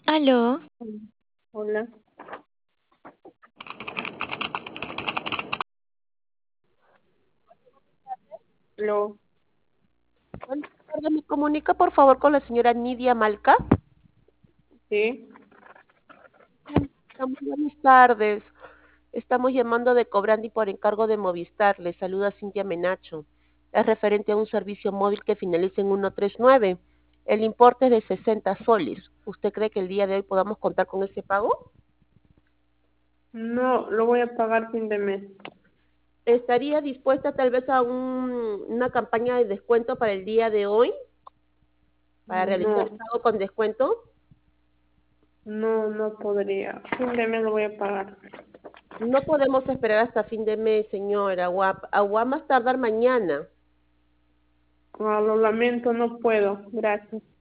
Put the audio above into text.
Aló, Hola. Aló. Buenas tardes, ¿me comunica por favor con la señora Nidia Malca? Sí. Muy buenas tardes. Estamos llamando de Cobrandi por encargo de Movistar. Le saluda Cintia Menacho. Es referente a un servicio móvil que finaliza en 139. El importe es de 60 soles. ¿Usted cree que el día de hoy podamos contar con ese pago? No, lo voy a pagar fin de mes. ¿Estaría dispuesta tal vez a una campaña de descuento para el día de hoy? ¿Para realizar el No, pago con descuento? no podría. Fin de mes lo voy a pagar. No podemos esperar hasta fin de mes, señora. A más tardar mañana. Ah, lo lamento, no puedo. Gracias.